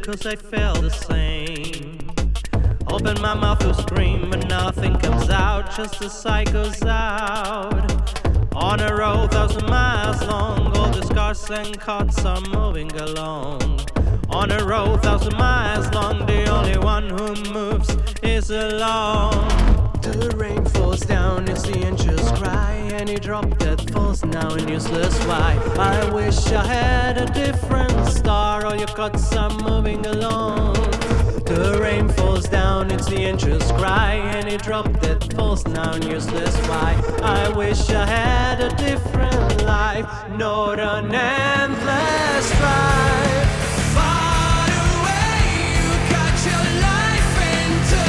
'cause I felt the same. Open my mouth to scream, but nothing comes out, just the sight goes out. On a road 1,000 miles long, all the scars and cuts are moving along. On a road 1,000 miles long, the only one who moves is alone. The rain falls down, it's the angels cry. Any drop that falls now in useless why. I wish I had a different star, all your cuts are moving along. The rain falls down, it's the angels cry. Any drop that falls now in useless why. I wish I had a different life, not an endless drive. Far away, you cut your life into.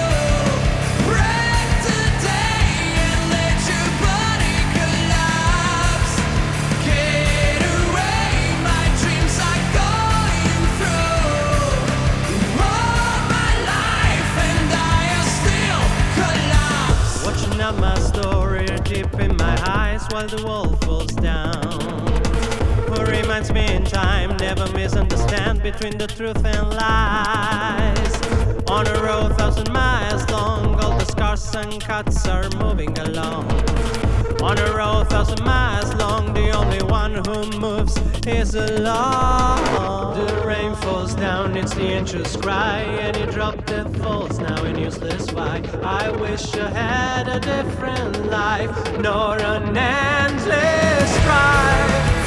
Break today and let your body collapse. Get away, my dreams are going through. All my life and I are still collapse. Watching out my story deep in my eyes while the wall falls down. Who reminds me in time, never misunderstand between the truth and lies. On a road 1,000 miles long, all the scars and cuts are moving along. On a road 1,000 miles long, the only one who moves is alone. The rain falls down, it's the angels cry. Any drop that falls now in useless why. I wish I had a different life, nor an endless drive.